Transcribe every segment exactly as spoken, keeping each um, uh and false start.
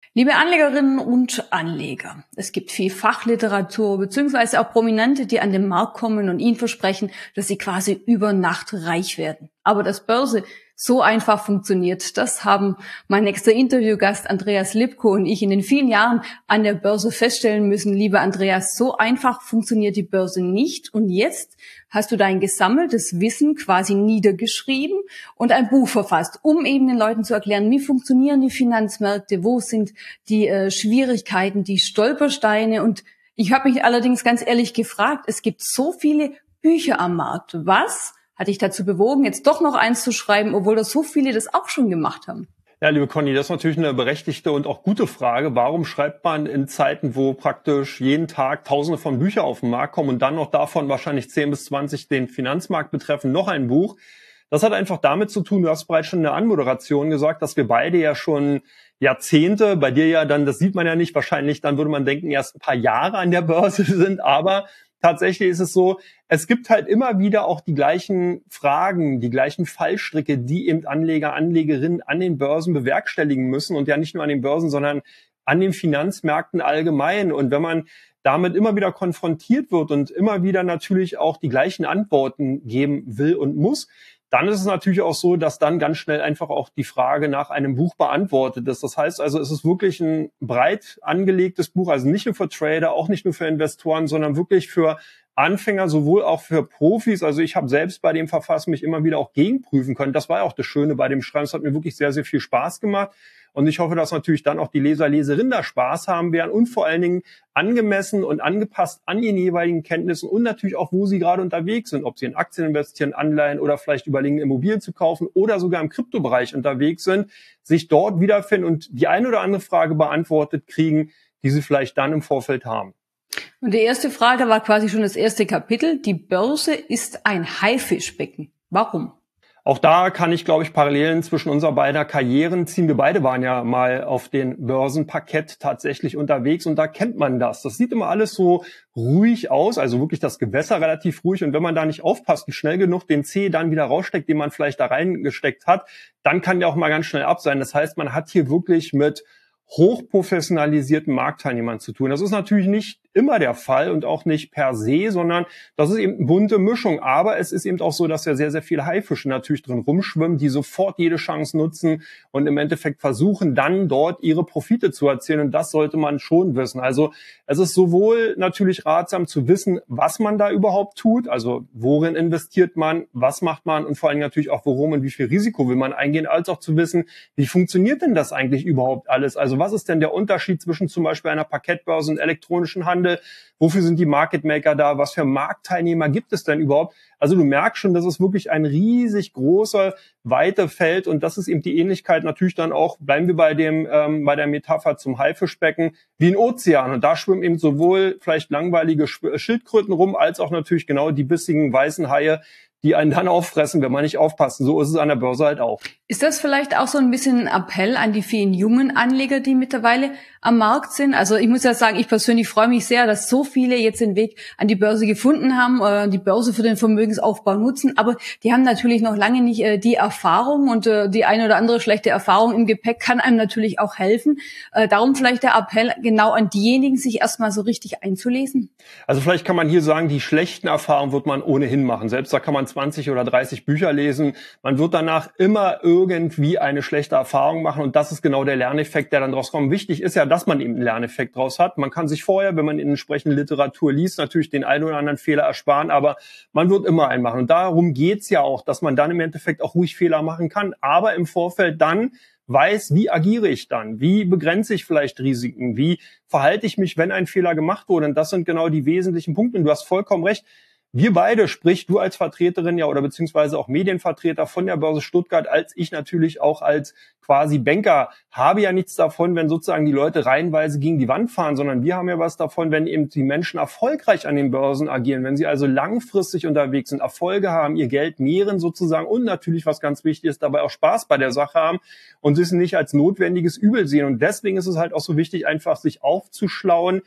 Liebe Anlegerinnen und Anleger, es gibt viel Fachliteratur bzw. auch Prominente, die an den Markt kommen und Ihnen versprechen, dass sie quasi über Nacht reich werden. Aber dass Börse so einfach funktioniert, das haben mein nächster Interviewgast Andreas Lipko und ich in den vielen Jahren an der Börse feststellen müssen. Lieber Andreas, so einfach funktioniert die Börse nicht. Und jetzt hast du dein gesammeltes Wissen quasi niedergeschrieben und ein Buch verfasst, um eben den Leuten zu erklären, wie funktionieren die Finanzmärkte, wo sind die äh, Schwierigkeiten, die Stolpersteine. Und ich habe mich allerdings ganz ehrlich gefragt, es gibt so viele Bücher am Markt. Was hat dich dazu bewogen, jetzt doch noch eins zu schreiben, obwohl das so viele das auch schon gemacht haben? Ja, liebe Conny, das ist natürlich eine berechtigte und auch gute Frage. Warum schreibt man in Zeiten, wo praktisch jeden Tag Tausende von Büchern auf den Markt kommen und dann noch davon wahrscheinlich zehn bis zwanzig den Finanzmarkt betreffen, noch ein Buch? Das hat einfach damit zu tun, du hast bereits schon in der Anmoderation gesagt, dass wir beide ja schon Jahrzehnte, bei dir ja dann, das sieht man ja nicht, wahrscheinlich dann würde man denken, erst ein paar Jahre an der Börse sind, aber tatsächlich ist es so, es gibt halt immer wieder auch die gleichen Fragen, die gleichen Fallstricke, die eben Anleger, Anlegerinnen an den Börsen bewerkstelligen müssen und ja nicht nur an den Börsen, sondern an den Finanzmärkten allgemein. Und wenn man damit immer wieder konfrontiert wird und immer wieder natürlich auch die gleichen Antworten geben will und muss, dann ist es natürlich auch so, dass dann ganz schnell einfach auch die Frage nach einem Buch beantwortet ist. Das heißt also, es ist wirklich ein breit angelegtes Buch, also nicht nur für Trader, auch nicht nur für Investoren, sondern wirklich für Anfänger, sowohl auch für Profis. Also ich habe selbst bei dem Verfassen mich immer wieder auch gegenprüfen können. Das war ja auch das Schöne bei dem Schreiben. Es hat mir wirklich sehr, sehr viel Spaß gemacht. Und ich hoffe, dass natürlich dann auch die Leser, Leserinnen da Spaß haben werden und vor allen Dingen angemessen und angepasst an ihren jeweiligen Kenntnissen und natürlich auch, wo sie gerade unterwegs sind, ob sie in Aktien investieren, Anleihen oder vielleicht überlegen, Immobilien zu kaufen oder sogar im Kryptobereich unterwegs sind, sich dort wiederfinden und die eine oder andere Frage beantwortet kriegen, die sie vielleicht dann im Vorfeld haben. Und die erste Frage war quasi schon das erste Kapitel. Die Börse ist ein Haifischbecken. Warum? Auch da kann ich, glaube ich, Parallelen zwischen unserer beider Karrieren ziehen. Wir beide waren ja mal auf den Börsenparkett tatsächlich unterwegs und da kennt man das. Das sieht immer alles so ruhig aus, also wirklich das Gewässer relativ ruhig. Und wenn man da nicht aufpasst und schnell genug den Zeh dann wieder raussteckt, den man vielleicht da reingesteckt hat, dann kann der auch mal ganz schnell ab sein. Das heißt, man hat hier wirklich mit hochprofessionalisierten Marktteilnehmern zu tun. Das ist natürlich nicht immer der Fall und auch nicht per se, sondern das ist eben eine bunte Mischung. Aber es ist eben auch so, dass ja sehr, sehr viele Haifische natürlich drin rumschwimmen, die sofort jede Chance nutzen und im Endeffekt versuchen, dann dort ihre Profite zu erzielen. Und das sollte man schon wissen. Also es ist sowohl natürlich ratsam zu wissen, was man da überhaupt tut, also worin investiert man, was macht man und vor allem natürlich auch, worum und wie viel Risiko will man eingehen, als auch zu wissen, wie funktioniert denn das eigentlich überhaupt alles? Also was ist denn der Unterschied zwischen zum Beispiel einer Parkettbörse und elektronischen Handel? Wofür sind die Market Maker da? Was für Marktteilnehmer gibt es denn überhaupt? Also du merkst schon, das ist wirklich ein riesig großer, weiter Feld und das ist eben die Ähnlichkeit natürlich dann auch, bleiben wir bei dem ähm, bei der Metapher zum Haifischbecken, wie ein Ozean. Und da schwimmen eben sowohl vielleicht langweilige Schildkröten rum, als auch natürlich genau die bissigen weißen Haie, die einen dann auffressen, wenn man nicht aufpasst. So ist es an der Börse halt auch. Ist das vielleicht auch so ein bisschen ein Appell an die vielen jungen Anleger, die mittlerweile am Markt sind? Also ich muss ja sagen, ich persönlich freue mich sehr, dass so viele jetzt den Weg an die Börse gefunden haben, äh, die Börse für den Vermögensaufbau nutzen. Aber die haben natürlich noch lange nicht äh, die Erfahrung und äh, die eine oder andere schlechte Erfahrung im Gepäck kann einem natürlich auch helfen. Äh, darum vielleicht der Appell genau an diejenigen, sich erstmal so richtig einzulesen. Also vielleicht kann man hier sagen, die schlechten Erfahrungen wird man ohnehin machen. Selbst da kann man zwanzig oder dreißig Bücher lesen. Man wird danach immer irgendwie eine schlechte Erfahrung machen und das ist genau der Lerneffekt, der dann draus kommt. Wichtig ist ja, dass man eben einen Lerneffekt draus hat. Man kann sich vorher, wenn man in entsprechende Literatur liest, natürlich den einen oder anderen Fehler ersparen, aber man wird immer einen machen. Und darum geht's ja auch, dass man dann im Endeffekt auch ruhig Fehler machen kann, aber im Vorfeld dann weiß, wie agiere ich dann? Wie begrenze ich vielleicht Risiken? Wie verhalte ich mich, wenn ein Fehler gemacht wurde? Und das sind genau die wesentlichen Punkte. Und du hast vollkommen recht. Wir beide, sprich du als Vertreterin ja oder beziehungsweise auch Medienvertreter von der Börse Stuttgart, als ich natürlich auch als quasi Banker, habe ja nichts davon, wenn sozusagen die Leute reihenweise gegen die Wand fahren, sondern wir haben ja was davon, wenn eben die Menschen erfolgreich an den Börsen agieren, wenn sie also langfristig unterwegs sind, Erfolge haben, ihr Geld mehren sozusagen und natürlich, was ganz wichtig ist, dabei auch Spaß bei der Sache haben und sie es nicht als notwendiges Übel sehen. Und deswegen ist es halt auch so wichtig, einfach sich aufzuschlauen,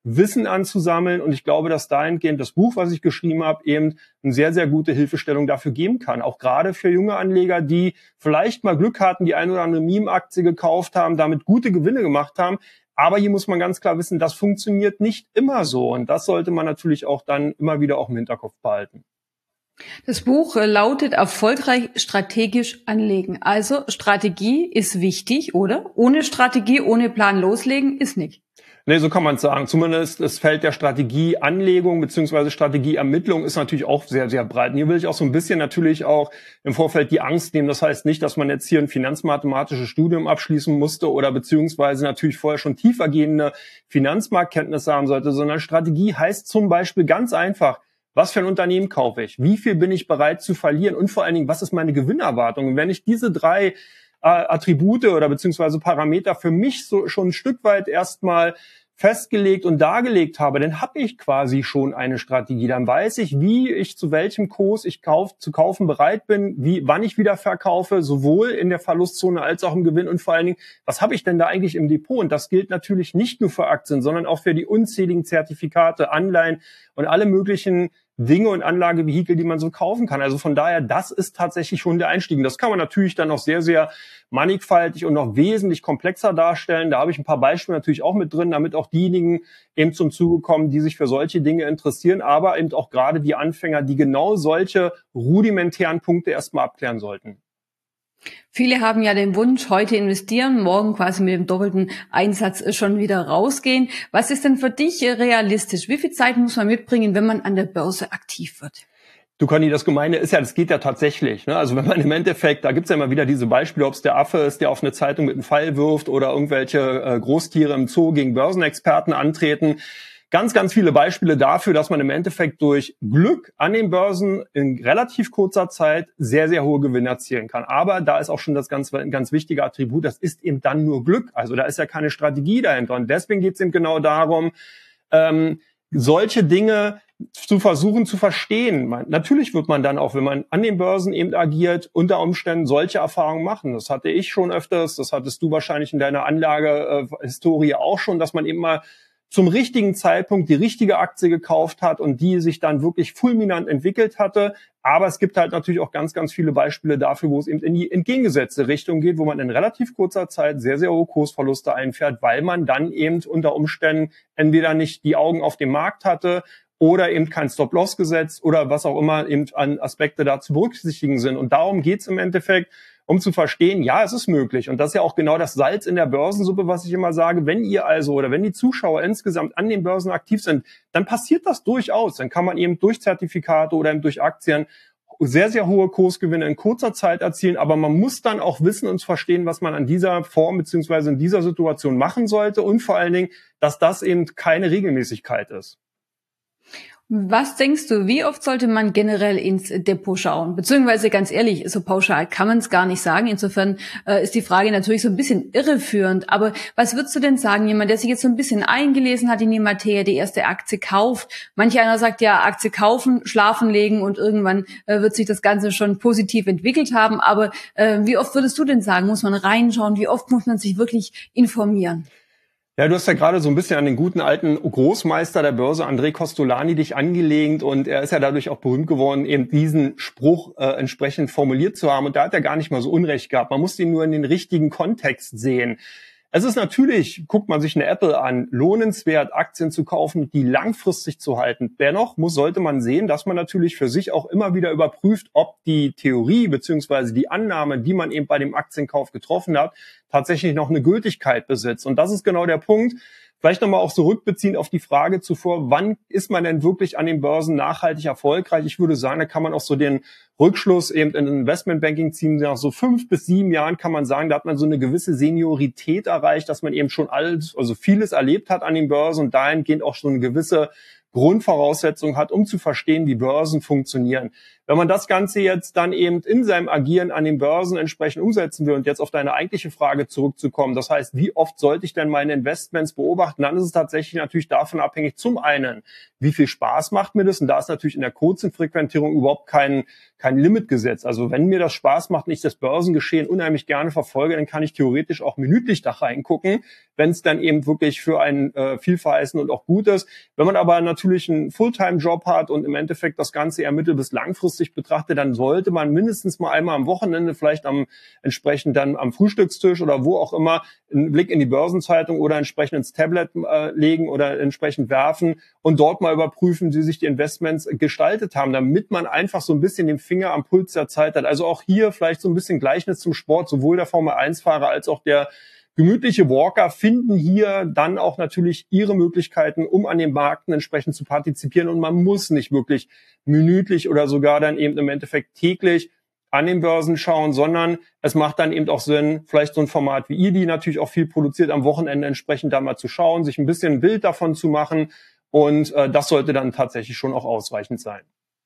Wissen anzusammeln. Und ich glaube, dass dahingehend das Buch, was ich geschrieben habe, eben eine sehr, sehr gute Hilfestellung dafür geben kann. Auch gerade für junge Anleger, die vielleicht mal Glück hatten, die ein oder andere Meme-Aktie gekauft haben, damit gute Gewinne gemacht haben. Aber hier muss man ganz klar wissen, das funktioniert nicht immer so. Und das sollte man natürlich auch dann immer wieder auch im Hinterkopf behalten. Das Buch lautet Erfolgreich strategisch anlegen. Also Strategie ist wichtig, oder? Ohne Strategie, ohne Plan loslegen ist nicht. Nee, so kann man es sagen. Zumindest das Feld der Strategieanlegung bzw. Strategieermittlung ist natürlich auch sehr, sehr breit. Und hier will ich auch so ein bisschen natürlich auch im Vorfeld die Angst nehmen. Das heißt nicht, dass man jetzt hier ein finanzmathematisches Studium abschließen musste oder beziehungsweise natürlich vorher schon tiefergehende Finanzmarktkenntnisse haben sollte, sondern Strategie heißt zum Beispiel ganz einfach, was für ein Unternehmen kaufe ich? Wie viel bin ich bereit zu verlieren? Und vor allen Dingen, was ist meine Gewinnerwartung? Und wenn ich diese drei äh, Attribute oder beziehungsweise Parameter für mich so schon ein Stück weit erstmal festgelegt und dargelegt habe, dann habe ich quasi schon eine Strategie. Dann weiß ich, wie ich zu welchem Kurs ich kauf, zu kaufen bereit bin, wie, wann ich wieder verkaufe, sowohl in der Verlustzone als auch im Gewinn und vor allen Dingen, was habe ich denn da eigentlich im Depot? Und das gilt natürlich nicht nur für Aktien, sondern auch für die unzähligen Zertifikate, Anleihen und alle möglichen Dinge und Anlagevehikel, die man so kaufen kann. Also von daher, das ist tatsächlich schon der Einstieg. Und das kann man natürlich dann noch sehr, sehr mannigfaltig und noch wesentlich komplexer darstellen. Da habe ich ein paar Beispiele natürlich auch mit drin, damit auch diejenigen eben zum Zuge kommen, die sich für solche Dinge interessieren, aber eben auch gerade die Anfänger, die genau solche rudimentären Punkte erstmal abklären sollten. Viele haben ja den Wunsch, heute investieren, morgen quasi mit dem doppelten Einsatz schon wieder rausgehen. Was ist denn für dich realistisch? Wie viel Zeit muss man mitbringen, wenn man an der Börse aktiv wird? Du, Conny, das Gemeine ist ja, das geht ja tatsächlich. Ne? Also wenn man im Endeffekt, da gibt's ja immer wieder diese Beispiele, ob es der Affe ist, der auf eine Zeitung mit einem Pfeil wirft oder irgendwelche äh, Großtiere im Zoo gegen Börsenexperten antreten. Ganz, ganz viele Beispiele dafür, dass man im Endeffekt durch Glück an den Börsen in relativ kurzer Zeit sehr, sehr hohe Gewinne erzielen kann. Aber da ist auch schon das ganz, ganz wichtige Attribut, das ist eben dann nur Glück. Also da ist ja keine Strategie dahinter. Und deswegen geht es eben genau darum, ähm, solche Dinge zu versuchen zu verstehen. Man, natürlich wird man dann auch, wenn man an den Börsen eben agiert, unter Umständen solche Erfahrungen machen. Das hatte ich schon öfters, das hattest du wahrscheinlich in deiner Anlagehistorie auch schon, dass man eben mal zum richtigen Zeitpunkt die richtige Aktie gekauft hat und die sich dann wirklich fulminant entwickelt hatte. Aber es gibt halt natürlich auch ganz, ganz viele Beispiele dafür, wo es eben in die entgegengesetzte Richtung geht, wo man in relativ kurzer Zeit sehr, sehr hohe Kursverluste einfährt, weil man dann eben unter Umständen entweder nicht die Augen auf dem Markt hatte oder eben kein Stop-Loss gesetzt oder was auch immer eben an Aspekte da zu berücksichtigen sind. Und darum geht's im Endeffekt, um zu verstehen, ja, es ist möglich. Und das ist ja auch genau das Salz in der Börsensuppe, was ich immer sage. Wenn ihr also oder wenn die Zuschauer insgesamt an den Börsen aktiv sind, dann passiert das durchaus. Dann kann man eben durch Zertifikate oder eben durch Aktien sehr, sehr hohe Kursgewinne in kurzer Zeit erzielen. Aber man muss dann auch wissen und verstehen, was man an dieser Form beziehungsweise in dieser Situation machen sollte. Und vor allen Dingen, dass das eben keine Regelmäßigkeit ist. Was denkst du, wie oft sollte man generell ins Depot schauen? Beziehungsweise ganz ehrlich, so pauschal kann man es gar nicht sagen. Insofern äh, ist die Frage natürlich so ein bisschen irreführend. Aber was würdest du denn sagen, jemand, der sich jetzt so ein bisschen eingelesen hat in die Materie, die erste Aktie kauft? Manch einer sagt ja, Aktie kaufen, schlafen legen und irgendwann äh, wird sich das Ganze schon positiv entwickelt haben. Aber äh, wie oft würdest du denn sagen, muss man reinschauen? Wie oft muss man sich wirklich informieren? Ja, du hast ja gerade so ein bisschen an den guten alten Großmeister der Börse, André Costolani, dich angelehnt und er ist ja dadurch auch berühmt geworden, eben diesen Spruch äh, entsprechend formuliert zu haben und da hat er gar nicht mal so Unrecht gehabt. Man muss ihn nur in den richtigen Kontext sehen. Es ist natürlich, guckt man sich eine Apple an, lohnenswert, Aktien zu kaufen, die langfristig zu halten. Dennoch muss, sollte man sehen, dass man natürlich für sich auch immer wieder überprüft, ob die Theorie bzw. die Annahme, die man eben bei dem Aktienkauf getroffen hat, tatsächlich noch eine Gültigkeit besitzt. Und das ist genau der Punkt. Vielleicht nochmal auch zurückbeziehend auf die Frage zuvor, wann ist man denn wirklich an den Börsen nachhaltig erfolgreich? Ich würde sagen, da kann man auch so den Rückschluss eben in Investmentbanking ziehen. Nach so fünf bis sieben Jahren kann man sagen, da hat man so eine gewisse Seniorität erreicht, dass man eben schon alles, also vieles erlebt hat an den Börsen und dahingehend auch schon eine gewisse Grundvoraussetzung hat, um zu verstehen, wie Börsen funktionieren. Wenn man das Ganze jetzt dann eben in seinem Agieren an den Börsen entsprechend umsetzen will und jetzt auf deine eigentliche Frage zurückzukommen, das heißt, wie oft sollte ich denn meine Investments beobachten, dann ist es tatsächlich natürlich davon abhängig, zum einen, wie viel Spaß macht mir das? Und da ist natürlich in der kurzen Frequentierung überhaupt kein, kein Limit gesetzt. Also wenn mir das Spaß macht und ich das Börsengeschehen unheimlich gerne verfolge, dann kann ich theoretisch auch minütlich da reingucken. wenn es dann eben wirklich für einen äh, vielverheißend und auch gut ist. Wenn man aber natürlich einen Fulltime-Job hat und im Endeffekt das Ganze eher mittel- bis langfristig betrachtet, dann sollte man mindestens mal einmal am Wochenende, vielleicht am entsprechend dann am Frühstückstisch oder wo auch immer, einen Blick in die Börsenzeitung oder entsprechend ins Tablet äh, legen oder entsprechend werfen und dort mal überprüfen, wie sich die Investments gestaltet haben, damit man einfach so ein bisschen den Finger am Puls der Zeit hat. Also auch hier vielleicht so ein bisschen Gleichnis zum Sport, sowohl der Formel eins Fahrer als auch der gemütliche Walker finden hier dann auch natürlich ihre Möglichkeiten, um an den Märkten entsprechend zu partizipieren. Und man muss nicht wirklich minütlich oder sogar dann eben im Endeffekt täglich an den Börsen schauen, sondern es macht dann eben auch Sinn, vielleicht so ein Format wie ihr, die natürlich auch viel produziert, am Wochenende entsprechend da mal zu schauen, sich ein bisschen ein Bild davon zu machen. Und äh, das sollte dann tatsächlich schon auch ausreichend sein.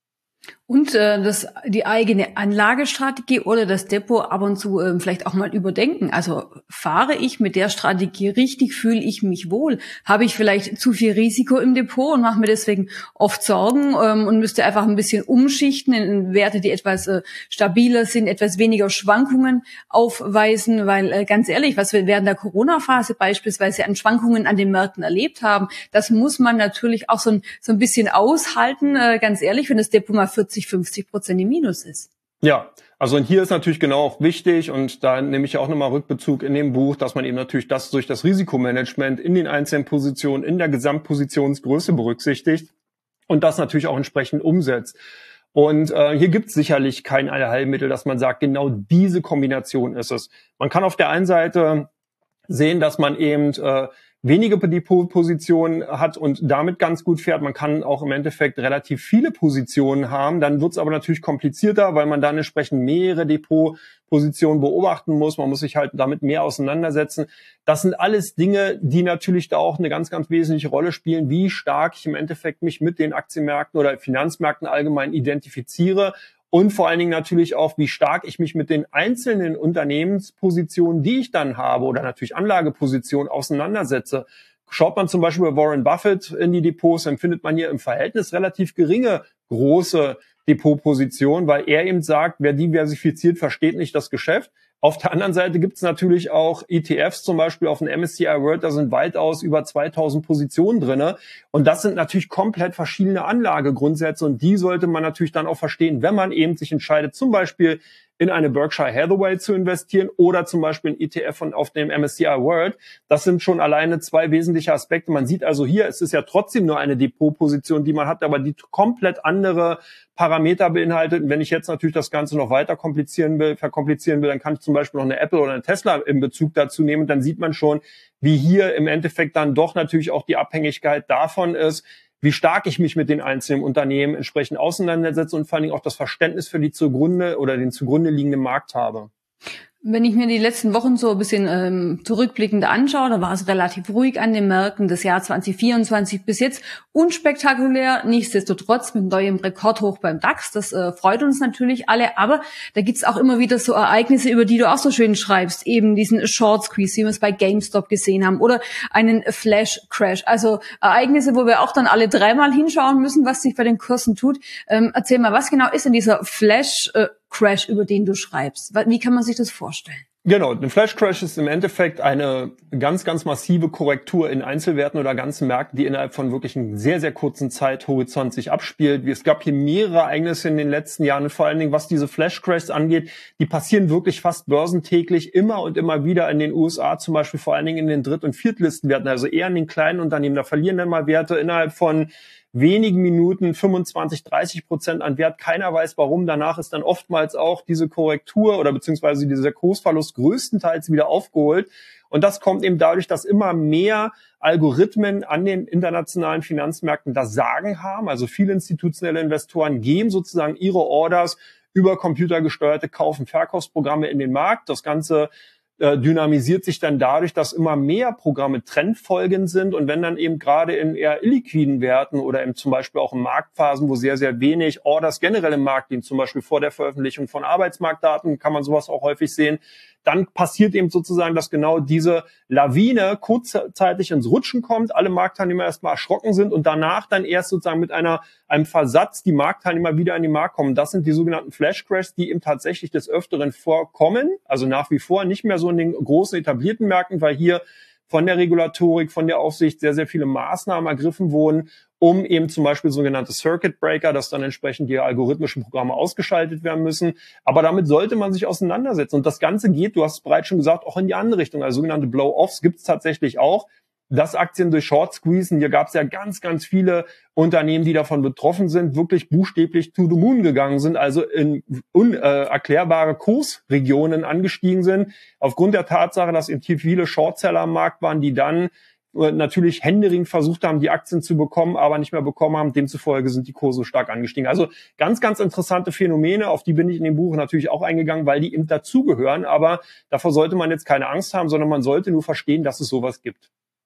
Und äh, das die eigene Anlagestrategie oder das Depot ab und zu äh, vielleicht auch mal überdenken. Also fahre ich mit der Strategie richtig, fühle ich mich wohl? Habe ich vielleicht zu viel Risiko im Depot und mache mir deswegen oft Sorgen ähm, und müsste einfach ein bisschen umschichten in Werte, die etwas äh, stabiler sind, etwas weniger Schwankungen aufweisen? Weil äh, ganz ehrlich, was wir während der Corona-Phase beispielsweise an Schwankungen an den Märkten erlebt haben, das muss man natürlich auch so ein, so ein bisschen aushalten. Äh, ganz ehrlich, wenn das Depot mal vierzig, fünfzig Prozent im Minus ist. Ja, also und hier ist natürlich genau auch wichtig, und da nehme ich auch nochmal Rückbezug in dem Buch, dass man eben natürlich das durch das Risikomanagement in den einzelnen Positionen, in der Gesamtpositionsgröße berücksichtigt und das natürlich auch entsprechend umsetzt. Und äh, hier gibt es sicherlich kein Allheilmittel, dass man sagt, genau diese Kombination ist es. Man kann auf der einen Seite sehen, dass man eben äh, wenige Depotpositionen hat und damit ganz gut fährt. Man kann auch im Endeffekt relativ viele Positionen haben. Dann wird es aber natürlich komplizierter, weil man dann entsprechend mehrere Depotpositionen beobachten muss. Man muss sich halt damit mehr auseinandersetzen. Das sind alles Dinge, die natürlich da auch eine ganz, ganz wesentliche Rolle spielen, wie stark ich im Endeffekt mich mit den Aktienmärkten oder Finanzmärkten allgemein identifiziere. Und vor allen Dingen natürlich auch, wie stark ich mich mit den einzelnen Unternehmenspositionen, die ich dann habe, oder natürlich Anlagepositionen auseinandersetze. Schaut man zum Beispiel bei Warren Buffett in die Depots, dann findet man hier im Verhältnis relativ geringe, große Depotpositionen, weil er eben sagt, wer diversifiziert, versteht nicht das Geschäft. Auf der anderen Seite gibt es natürlich auch E T Fs, zum Beispiel auf dem M S C I World, da sind weitaus über zweitausend Positionen drinne. Und das sind natürlich komplett verschiedene Anlagegrundsätze, und die sollte man natürlich dann auch verstehen, wenn man eben sich entscheidet, zum Beispiel in eine Berkshire Hathaway zu investieren oder zum Beispiel ein E T F von, auf dem M S C I World. Das sind schon alleine zwei wesentliche Aspekte. Man sieht also hier, es ist ja trotzdem nur eine Depotposition, die man hat, aber die komplett andere Parameter beinhaltet. Und wenn ich jetzt natürlich das Ganze noch weiter komplizieren will, verkomplizieren will, dann kann ich zum Beispiel noch eine Apple oder eine Tesla in Bezug dazu nehmen. Und dann sieht man schon, wie hier im Endeffekt dann doch natürlich auch die Abhängigkeit davon ist, wie stark ich mich mit den einzelnen Unternehmen entsprechend auseinandersetze und vor allen Dingen auch das Verständnis für die zugrunde oder den zugrunde liegenden Markt habe. Wenn ich mir die letzten Wochen so ein bisschen ähm, zurückblickend anschaue, da war es relativ ruhig an den Märkten. Das Jahr zwanzig vierundzwanzig bis jetzt unspektakulär, nichtsdestotrotz mit neuem Rekordhoch beim DAX. Das äh, freut uns natürlich alle, aber da gibt's auch immer wieder so Ereignisse, über die du auch so schön schreibst, eben diesen Short Squeeze, wie wir es bei GameStop gesehen haben, oder einen Flash Crash. Also Ereignisse, wo wir auch dann alle dreimal hinschauen müssen, was sich bei den Kursen tut. Ähm, erzähl mal, was genau ist denn dieser Flash äh, Crash, über den du schreibst? Wie kann man sich das vorstellen? Genau, ein Flash Crash ist im Endeffekt eine ganz, ganz massive Korrektur in Einzelwerten oder ganzen Märkten, die innerhalb von wirklich einem sehr, sehr kurzen Zeithorizont sich abspielt. Es gab hier mehrere Ereignisse in den letzten Jahren, und vor allen Dingen, was diese Flash Crashs angeht, die passieren wirklich fast börsentäglich immer und immer wieder in den U S A, zum Beispiel vor allen Dingen in den Dritt- und Viertlistenwerten, also eher in den kleinen Unternehmen. Da verlieren dann mal Werte innerhalb von wenigen Minuten fünfundzwanzig, dreißig Prozent an Wert. Keiner weiß warum. Danach ist dann oftmals auch diese Korrektur oder beziehungsweise dieser Kursverlust größtenteils wieder aufgeholt. Und das kommt eben dadurch, dass immer mehr Algorithmen an den internationalen Finanzmärkten das Sagen haben. Also viele institutionelle Investoren geben sozusagen ihre Orders über computergesteuerte Kauf- und Verkaufsprogramme in den Markt. Das Ganze dynamisiert sich dann dadurch, dass immer mehr Programme trendfolgend sind, und wenn dann eben gerade in eher illiquiden Werten oder eben zum Beispiel auch in Marktphasen, wo sehr, sehr wenig Orders generell im Markt liegen, zum Beispiel vor der Veröffentlichung von Arbeitsmarktdaten, kann man sowas auch häufig sehen, dann passiert eben sozusagen, dass genau diese Lawine kurzzeitig ins Rutschen kommt, alle Marktteilnehmer erstmal erschrocken sind und danach dann erst sozusagen mit einer einem Versatz die Marktteilnehmer wieder an den Markt kommen. Das sind die sogenannten Flash Crashs, die eben tatsächlich des Öfteren vorkommen, also nach wie vor nicht mehr so in den großen etablierten Märkten, weil hier von der Regulatorik, von der Aufsicht sehr, sehr viele Maßnahmen ergriffen wurden, um eben zum Beispiel sogenannte Circuit Breaker, dass dann entsprechend die algorithmischen Programme ausgeschaltet werden müssen. Aber damit sollte man sich auseinandersetzen. Und das Ganze geht, du hast es bereits schon gesagt, auch in die andere Richtung. Also sogenannte Blow-Offs gibt es tatsächlich auch, dass Aktien durch Short squeezen. Hier gab es ja ganz, ganz viele Unternehmen, die davon betroffen sind, wirklich buchstäblich to the moon gegangen sind, also in unerklärbare Kursregionen angestiegen sind, aufgrund der Tatsache, dass eben viele Shortseller am Markt waren, die dann natürlich händeringend versucht haben, die Aktien zu bekommen, aber nicht mehr bekommen haben. Demzufolge sind die Kurse stark angestiegen. Also ganz, ganz interessante Phänomene, auf die bin ich in dem Buch natürlich auch eingegangen, weil die eben dazugehören. Aber davor sollte man jetzt keine Angst haben, sondern man sollte nur verstehen, dass es sowas gibt.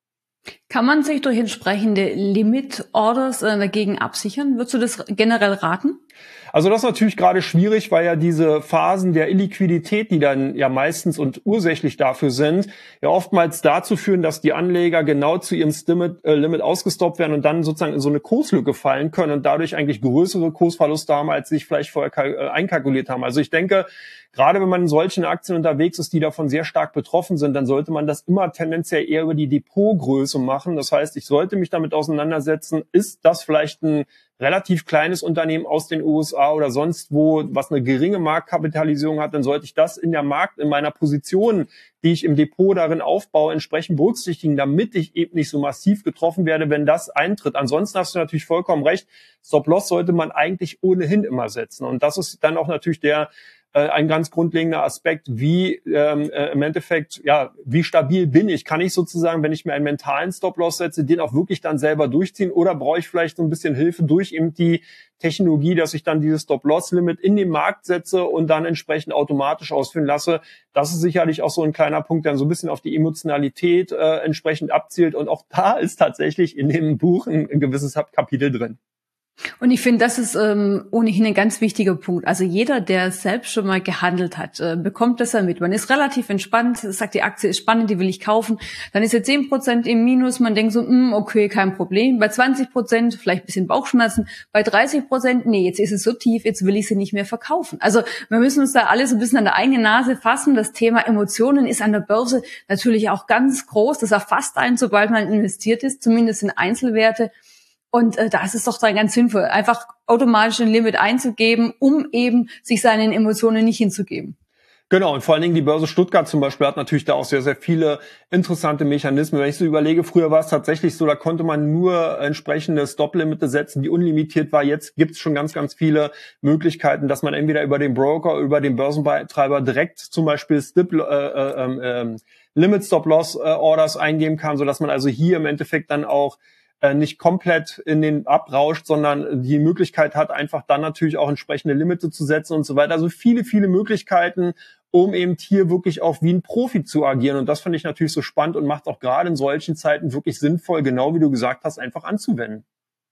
Kann man sich durch entsprechende Limit-Orders äh, dagegen absichern? Würdest du das generell raten? Also das ist natürlich gerade schwierig, weil ja diese Phasen der Illiquidität, die dann ja meistens und ursächlich dafür sind, ja oftmals dazu führen, dass die Anleger genau zu ihrem Limit, äh, Limit ausgestoppt werden und dann sozusagen in so eine Kurslücke fallen können und dadurch eigentlich größere Kursverluste haben, als sie sich vielleicht vorher äh, einkalkuliert haben. Also ich denke, gerade wenn man in solchen Aktien unterwegs ist, die davon sehr stark betroffen sind, dann sollte man das immer tendenziell eher über die Depotgröße machen. Das heißt, ich sollte mich damit auseinandersetzen, ist das vielleicht ein relativ kleines Unternehmen aus den U S A oder sonst wo, was eine geringe Marktkapitalisierung hat, dann sollte ich das in der Markt, in meiner Position, die ich im Depot darin aufbaue, entsprechend berücksichtigen, damit ich eben nicht so massiv getroffen werde, wenn das eintritt. Ansonsten hast du natürlich vollkommen recht, Stop-Loss sollte man eigentlich ohnehin immer setzen. Und das ist dann auch natürlich der ein ganz grundlegender Aspekt, wie ähm, äh, im Endeffekt, ja, wie stabil bin ich? Kann ich sozusagen, wenn ich mir einen mentalen Stop-Loss setze, den auch wirklich dann selber durchziehen oder brauche ich vielleicht so ein bisschen Hilfe durch eben die Technologie, dass ich dann dieses Stop-Loss-Limit in den Markt setze und dann entsprechend automatisch ausführen lasse? Das ist sicherlich auch so ein kleiner Punkt, der so ein bisschen auf die Emotionalität äh, entsprechend abzielt und auch da ist tatsächlich in dem Buch ein, ein gewisses Kapitel drin. Und ich finde, das ist ähm, ohnehin ein ganz wichtiger Punkt. Also jeder, der selbst schon mal gehandelt hat, äh, bekommt das ja mit. Man ist relativ entspannt, sagt, die Aktie ist spannend, die will ich kaufen. Dann ist jetzt zehn Prozent im Minus, man denkt so, mh, okay, kein Problem. Bei zwanzig Prozent vielleicht ein bisschen Bauchschmerzen. Bei dreißig Prozent, nee, jetzt ist es so tief, jetzt will ich sie nicht mehr verkaufen. Also wir müssen uns da alle so ein bisschen an der eigenen Nase fassen. Das Thema Emotionen ist an der Börse natürlich auch ganz groß. Das erfasst einen, sobald man investiert ist, zumindest in Einzelwerte. Und äh, da ist es doch dann ganz sinnvoll, einfach automatisch ein Limit einzugeben, um eben sich seinen Emotionen nicht hinzugeben. Genau, und vor allen Dingen die Börse Stuttgart zum Beispiel hat natürlich da auch sehr, sehr viele interessante Mechanismen. Wenn ich so überlege, früher war es tatsächlich so, da konnte man nur entsprechende Stop-Limite setzen, die unlimitiert war. Jetzt gibt es schon ganz, ganz viele Möglichkeiten, dass man entweder über den Broker, über den Börsenbetreiber direkt zum Beispiel Stip, äh, äh, äh, Limit-Stop-Loss-Orders eingeben kann, sodass man also hier im Endeffekt dann auch nicht komplett in den abrauscht, sondern die Möglichkeit hat, einfach dann natürlich auch entsprechende Limite zu setzen und so weiter. Also viele, viele Möglichkeiten, um eben hier wirklich auch wie ein Profi zu agieren. Und das finde ich natürlich so spannend und macht auch gerade in solchen Zeiten wirklich sinnvoll, genau wie du gesagt hast, einfach anzuwenden.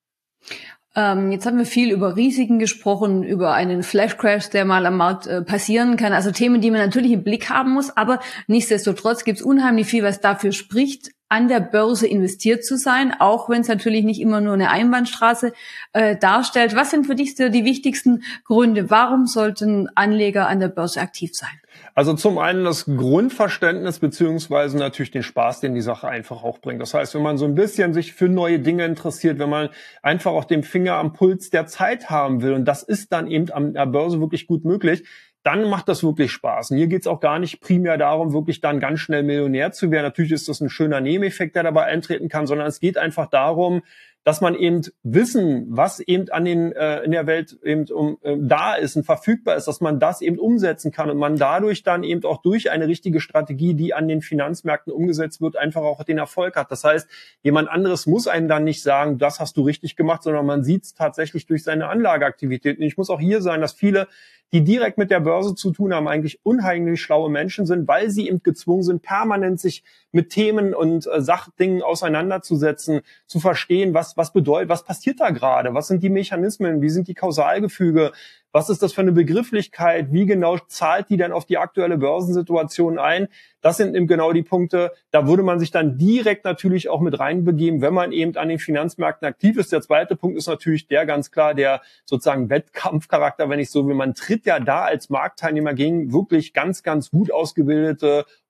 Ähm, jetzt haben wir viel über Risiken gesprochen, über einen Flash-Crash, der mal am Markt äh, passieren kann. Also Themen, die man natürlich im Blick haben muss. Aber nichtsdestotrotz gibt es unheimlich viel, was dafür spricht, an der Börse investiert zu sein, auch wenn es natürlich nicht immer nur eine Einbahnstraße äh, darstellt. Was sind für dich die wichtigsten Gründe? Warum sollten Anleger an der Börse aktiv sein? Also zum einen das Grundverständnis beziehungsweise natürlich den Spaß, den die Sache einfach auch bringt. Das heißt, wenn man so ein bisschen sich für neue Dinge interessiert, wenn man einfach auch den Finger am Puls der Zeit haben will, und das ist dann eben an der Börse wirklich gut möglich, dann macht das wirklich Spaß. Und hier geht es auch gar nicht primär darum, wirklich dann ganz schnell Millionär zu werden. Natürlich ist das ein schöner Nebeneffekt, der dabei eintreten kann, sondern es geht einfach darum, dass man eben Wissen, was eben an den äh, in der Welt eben um, äh, da ist und verfügbar ist, dass man das eben umsetzen kann und man dadurch dann eben auch durch eine richtige Strategie, die an den Finanzmärkten umgesetzt wird, einfach auch den Erfolg hat. Das heißt, jemand anderes muss einem dann nicht sagen, das hast du richtig gemacht, sondern man sieht es tatsächlich durch seine Anlageaktivitäten. Ich muss auch hier sagen, dass viele, die direkt mit der Börse zu tun haben, eigentlich unheimlich schlaue Menschen sind, weil sie eben gezwungen sind, permanent sich mit Themen und äh, Sachdingen auseinanderzusetzen, zu verstehen, was was bedeutet, was passiert da gerade, was sind die Mechanismen, wie sind die Kausalgefüge, was ist das für eine Begrifflichkeit, wie genau zahlt die denn auf die aktuelle Börsensituation ein? Das sind eben genau die Punkte, da würde man sich dann direkt natürlich auch mit reinbegeben, wenn man eben an den Finanzmärkten aktiv ist. Der zweite Punkt ist natürlich der ganz klar, der sozusagen Wettkampfcharakter, wenn ich so will. Man tritt ja da als Marktteilnehmer gegen wirklich ganz, ganz gut ausgebildete,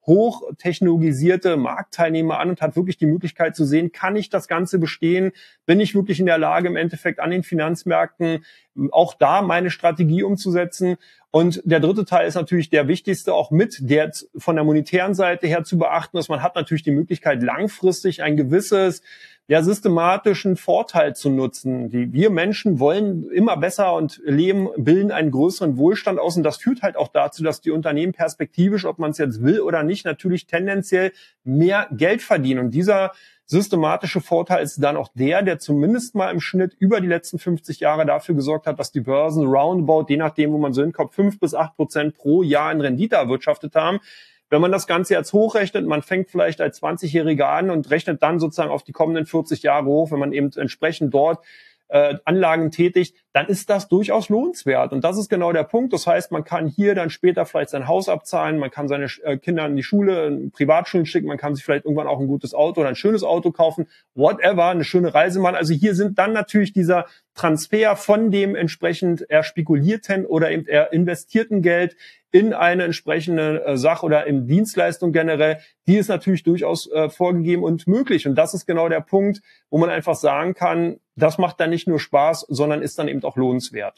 hochtechnologisierte Marktteilnehmer an und hat wirklich die Möglichkeit zu sehen, kann ich das Ganze bestehen? Bin ich wirklich in der Lage, im Endeffekt an den Finanzmärkten auch da meine Strategie umzusetzen? Und der dritte Teil ist natürlich der wichtigste, auch mit der von der monetären Seite her zu beachten, dass man hat natürlich die Möglichkeit, langfristig ein gewisses, ja, systematischen Vorteil zu nutzen. Die, wir Menschen wollen immer besser und leben, bilden einen größeren Wohlstand aus. Und das führt halt auch dazu, dass die Unternehmen perspektivisch, ob man es jetzt will oder nicht, natürlich tendenziell mehr Geld verdienen. Und dieser systematische Vorteil ist dann auch der, der zumindest mal im Schnitt über die letzten fünfzig Jahre dafür gesorgt hat, dass die Börsen roundabout, je nachdem, wo man so hinkommt, fünf bis acht Prozent pro Jahr in Rendite erwirtschaftet haben. Wenn man das Ganze jetzt hochrechnet, man fängt vielleicht als zwanzigjähriger an und rechnet dann sozusagen auf die kommenden vierzig Jahre hoch, wenn man eben entsprechend dort äh, Anlagen tätigt, dann ist das durchaus lohnenswert. Und das ist genau der Punkt. Das heißt, man kann hier dann später vielleicht sein Haus abzahlen, man kann seine äh, Kinder in die Schule, in Privatschulen schicken, man kann sich vielleicht irgendwann auch ein gutes Auto oder ein schönes Auto kaufen, whatever, eine schöne Reise machen. Also hier sind dann natürlich dieser Transfer von dem entsprechend eher spekulierten oder eben eher investierten Geld in eine entsprechende äh, Sache oder in Dienstleistung generell, die ist natürlich durchaus äh, vorgegeben und möglich. Und das ist genau der Punkt, wo man einfach sagen kann, das macht dann nicht nur Spaß, sondern ist dann eben auch lohnenswert.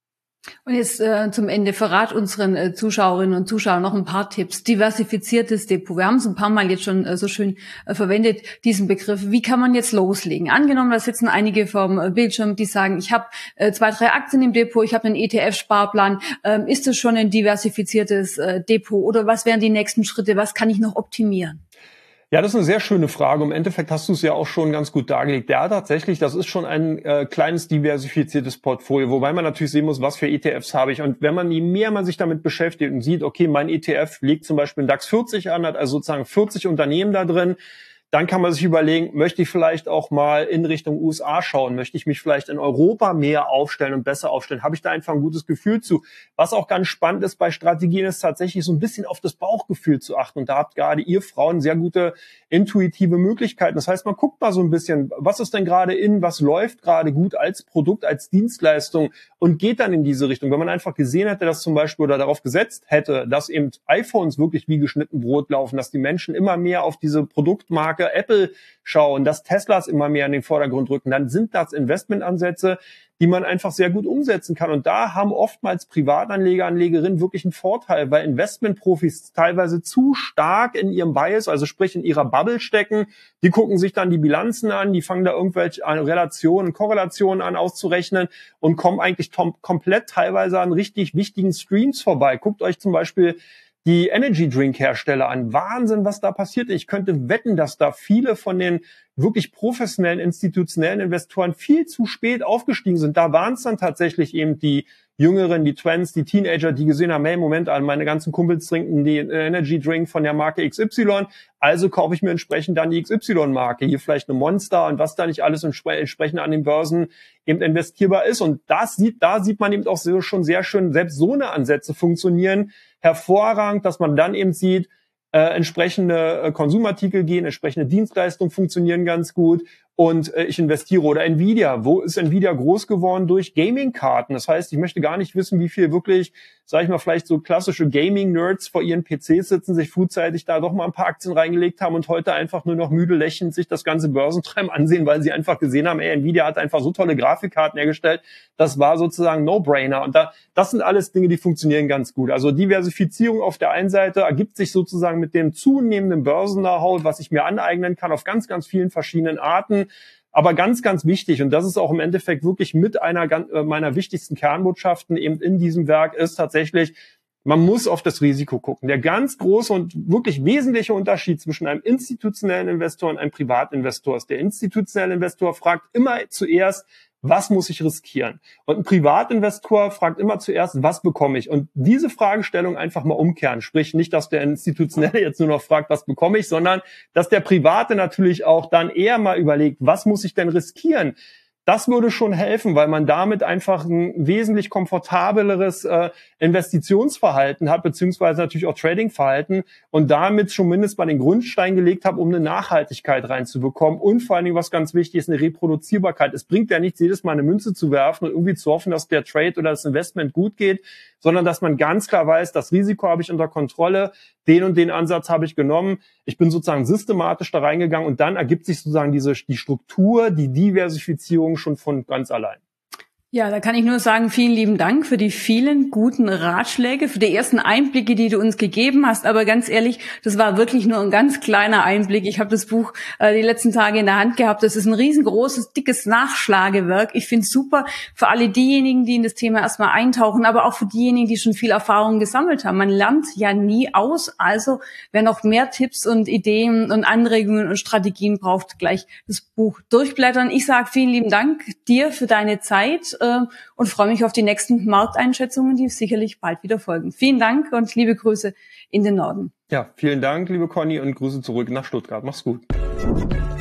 Und jetzt äh, zum Ende, verrat unseren äh, Zuschauerinnen und Zuschauern noch ein paar Tipps. Diversifiziertes Depot. Wir haben es ein paar Mal jetzt schon äh, so schön äh, verwendet, diesen Begriff. Wie kann man jetzt loslegen? Angenommen, da sitzen einige vom äh, Bildschirm, die sagen, ich habe äh, zwei, drei Aktien im Depot, ich habe einen E T F-Sparplan. Ähm, ist das schon ein diversifiziertes äh, Depot? Oder was wären die nächsten Schritte? Was kann ich noch optimieren? Ja, das ist eine sehr schöne Frage. Im Endeffekt hast du es ja auch schon ganz gut dargelegt. Ja, tatsächlich, das ist schon ein äh, kleines diversifiziertes Portfolio, wobei man natürlich sehen muss, was für E T Fs habe ich. Und wenn man, je mehr man sich damit beschäftigt und sieht, okay, mein E T F legt zum Beispiel einen DAX vierzig an, hat also sozusagen vierzig Unternehmen da drin, dann kann man sich überlegen, möchte ich vielleicht auch mal in Richtung U S A schauen? Möchte ich mich vielleicht in Europa mehr aufstellen und besser aufstellen? Habe ich da einfach ein gutes Gefühl zu? Was auch ganz spannend ist bei Strategien, ist tatsächlich so ein bisschen auf das Bauchgefühl zu achten. Und da habt gerade ihr Frauen sehr gute intuitive Möglichkeiten. Das heißt, man guckt mal so ein bisschen, was ist denn gerade in, was läuft gerade gut als Produkt, als Dienstleistung und geht dann in diese Richtung. Wenn man einfach gesehen hätte, dass zum Beispiel oder darauf gesetzt hätte, dass eben iPhones wirklich wie geschnitten Brot laufen, dass die Menschen immer mehr auf diese Produktmarke Apple schauen, dass Teslas immer mehr in den Vordergrund rücken, dann sind das Investmentansätze, die man einfach sehr gut umsetzen kann. Und da haben oftmals Privatanleger, Anlegerinnen wirklich einen Vorteil, weil Investmentprofis teilweise zu stark in ihrem Bias, also sprich in ihrer Bubble stecken. Die gucken sich dann die Bilanzen an, die fangen da irgendwelche Relationen, Korrelationen an auszurechnen und kommen eigentlich komplett teilweise an richtig wichtigen Streams vorbei. Guckt euch zum Beispiel die Energy Drink Hersteller an. Wahnsinn, was da passiert. Ich könnte wetten, dass da viele von den wirklich professionellen, institutionellen Investoren viel zu spät aufgestiegen sind. Da waren es dann tatsächlich eben die Jüngeren, die Twents, die Teenager, die gesehen haben, hey, Moment an, meine ganzen Kumpels trinken die Energy Drink von der Marke X Y, also kaufe ich mir entsprechend dann die X Y-Marke. Hier vielleicht eine Monster und was da nicht alles entsprechend an den Börsen eben investierbar ist. Und das sieht, da sieht man eben auch so, schon sehr schön, selbst so eine Ansätze funktionieren hervorragend, dass man dann eben sieht, Äh, entsprechende äh, Konsumartikel gehen, entsprechende Dienstleistungen funktionieren ganz gut und äh, ich investiere. Oder Nvidia, wo ist Nvidia groß geworden? Durch Gaming-Karten. Das heißt, ich möchte gar nicht wissen, wie viel wirklich, sage ich mal, vielleicht so klassische Gaming-Nerds vor ihren P Cs sitzen, sich frühzeitig da doch mal ein paar Aktien reingelegt haben und heute einfach nur noch müde lächelnd sich das ganze Börsentreiben ansehen, weil sie einfach gesehen haben, ey, Nvidia hat einfach so tolle Grafikkarten hergestellt. Das war sozusagen No-Brainer. Und da, das sind alles Dinge, die funktionieren ganz gut. Also Diversifizierung auf der einen Seite ergibt sich sozusagen mit dem zunehmenden Börsen-Know-how, was ich mir aneignen kann, auf ganz, ganz vielen verschiedenen Arten. Aber ganz, ganz wichtig, und das ist auch im Endeffekt wirklich mit einer meiner wichtigsten Kernbotschaften eben in diesem Werk, ist tatsächlich, man muss auf das Risiko gucken. Der ganz große und wirklich wesentliche Unterschied zwischen einem institutionellen Investor und einem Privatinvestor ist, der institutionelle Investor fragt immer zuerst, was muss ich riskieren? Und ein Privatinvestor fragt immer zuerst, was bekomme ich? Und diese Fragestellung einfach mal umkehren. Sprich nicht, dass der Institutionelle jetzt nur noch fragt, was bekomme ich, sondern dass der Private natürlich auch dann eher mal überlegt, was muss ich denn riskieren? Das würde schon helfen, weil man damit einfach ein wesentlich komfortableres äh, Investitionsverhalten hat, beziehungsweise natürlich auch Tradingverhalten und damit schon mindestens mal den Grundstein gelegt hat, um eine Nachhaltigkeit reinzubekommen und vor allen Dingen, was ganz wichtig ist, eine Reproduzierbarkeit. Es bringt ja nichts, jedes Mal eine Münze zu werfen und irgendwie zu hoffen, dass der Trade oder das Investment gut geht, sondern dass man ganz klar weiß, das Risiko habe ich unter Kontrolle, den und den Ansatz habe ich genommen. Ich bin sozusagen systematisch da reingegangen und dann ergibt sich sozusagen diese die Struktur, die Diversifizierung schon von ganz allein. Ja, da kann ich nur sagen, vielen lieben Dank für die vielen guten Ratschläge, für die ersten Einblicke, die du uns gegeben hast. Aber ganz ehrlich, das war wirklich nur ein ganz kleiner Einblick. Ich habe das Buch äh, die letzten Tage in der Hand gehabt. Das ist ein riesengroßes, dickes Nachschlagewerk. Ich finde es super für alle diejenigen, die in das Thema erstmal eintauchen, aber auch für diejenigen, die schon viel Erfahrung gesammelt haben. Man lernt ja nie aus. Also wer noch mehr Tipps und Ideen und Anregungen und Strategien braucht, gleich das Buch durchblättern. Ich sage vielen lieben Dank dir für deine Zeit und freue mich auf die nächsten Markteinschätzungen, die sicherlich bald wieder folgen. Vielen Dank und liebe Grüße in den Norden. Ja, vielen Dank, liebe Conny, und Grüße zurück nach Stuttgart. Mach's gut.